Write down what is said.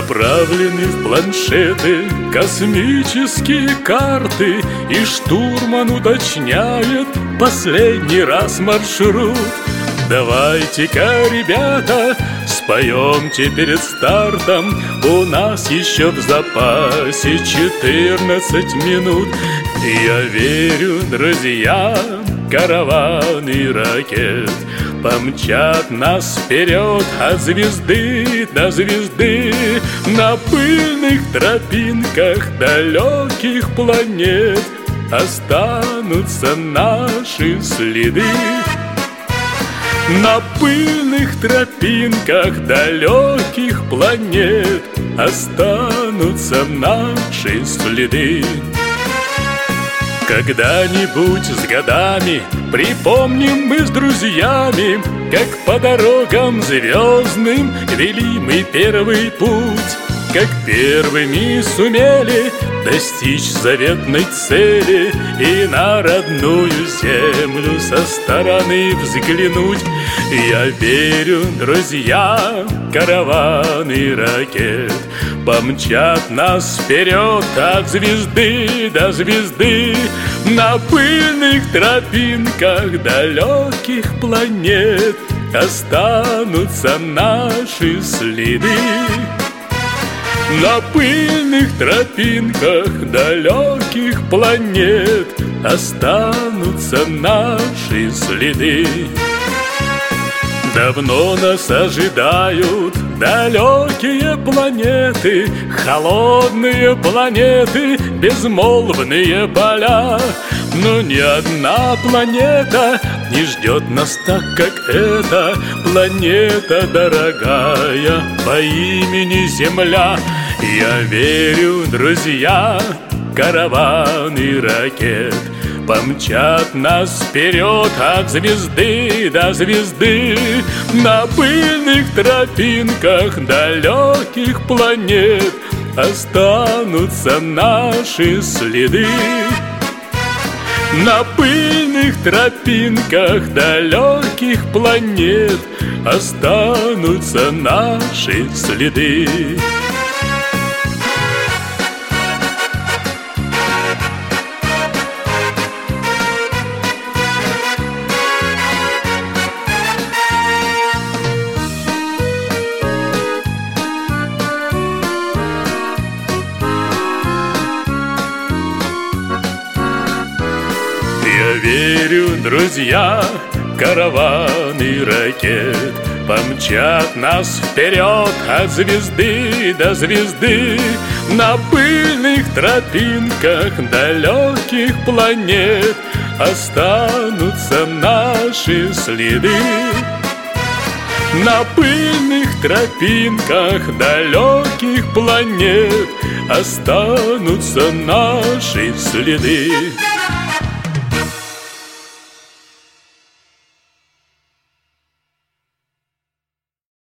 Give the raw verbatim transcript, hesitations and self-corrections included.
Заправлены в планшеты космические карты, и штурман уточняет последний раз маршрут. Давайте-ка, ребята, споемте перед стартом, у нас еще в запасе четырнадцать минут. Я верю, друзья, караваны ракет помчат нас вперед от звезды до звезды, на пыльных тропинках далеких планет останутся наши следы. На пыльных тропинках далеких планет останутся наши следы. Когда-нибудь с годами припомним мы с друзьями, как по дорогам звездным вели мы первый путь, как первыми сумели достичь заветной цели и на родную землю со стороны взглянуть. Я верю, друзья, караваны ракет помчат нас вперед от звезды до звезды, на пыльных тропинках далеких планет останутся наши следы. На пыльных тропинках далеких планет останутся наши следы. Давно нас ожидают далекие планеты, холодные планеты, безмолвные поля. Но ни одна планета не ждет нас так, как эта планета дорогая по имени Земля. Я верю, друзья, караваны ракет помчат нас вперед от звезды до звезды, на пыльных тропинках далеких планет останутся наши следы. На пыльных тропинках далеких планет останутся наши следы. Я верю, друзья, караваны ракет помчат нас вперед от звезды до звезды, на пыльных тропинках далеких планет останутся наши следы. На пыльных тропинках далеких планет останутся наши следы.